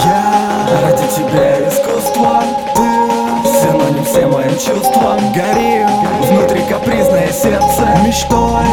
Я ради тебя искусство, ты синоним всем моим чувствам. Гори внутри капризное сердце мечтой.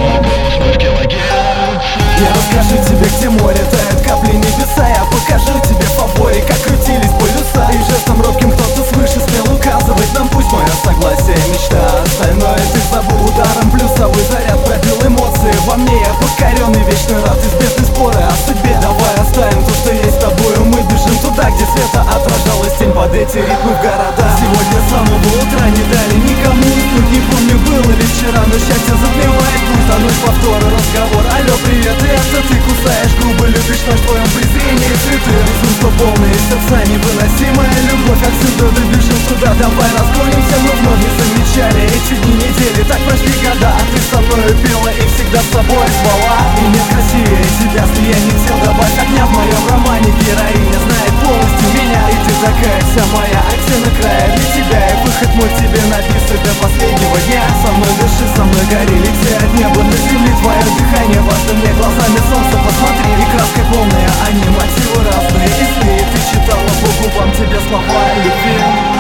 Я расскажу тебе, где море тает капли небеса. Я покажу тебе в фаворе, как крутились полюса. И жестом робким кто-то свыше смел указывать нам пусть. Мое согласие мечта, остальное ты забыл. Ударом плюсовой заряд пробил эмоции во мне. Я покоренный, вечно рад из бездны споры о судьбе. Давай оставим то, что есть с тобою. Мы бежим туда, где света отражалась тень под эти ритмы в города. Сегодня с самого утра не дали никому уснуть. Не помню, было ли вчера, но счастье затмевает путь. А ночь повтора, разговор, алло, привет. И это ты кусаешь губы, любишь, но в твоем презрении цветы. Безумство полные сердца, невыносимая любовь. Отсюда добежим туда, давай разгонимся. Мы вновь не замечали эти дни, недели. Так прошли года, а ты со мною пела и всегда с собой звала. И нет красивее тебя, слияние тел. Добавь огня в моем романе. Героиня знает полностью меня. И ты такая вся моя, оттенок края для тебя. И выход мой тебе написан до последнего дня. Со мной дыши, со мной гори, лети от неба до земли. Твое дыхание важно мне, глазами солнца посмотри. И краской полная, они мотивы разные. И сны, и ты читала по губам тебе слова любви.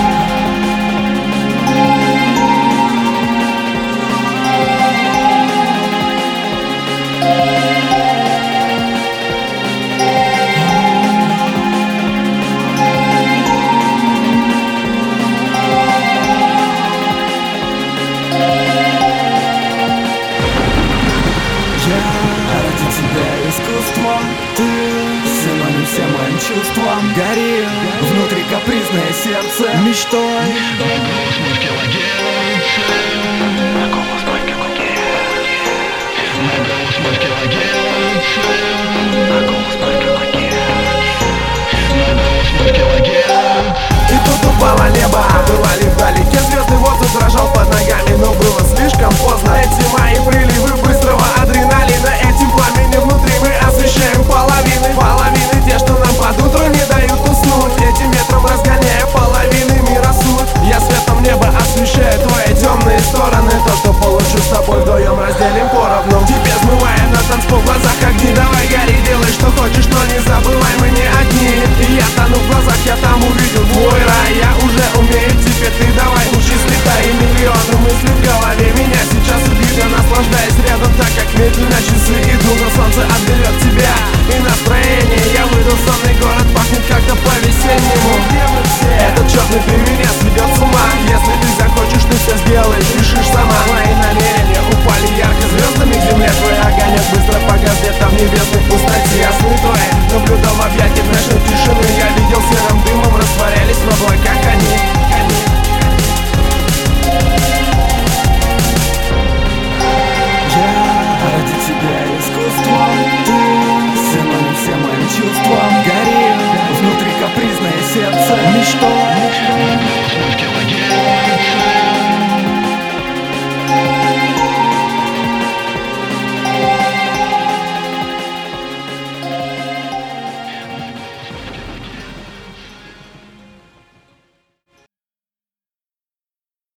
Я ради тебя искусство, ты синоним всем моим чувствам. Гори внутри капризное сердце мечтой. И тут упало небо,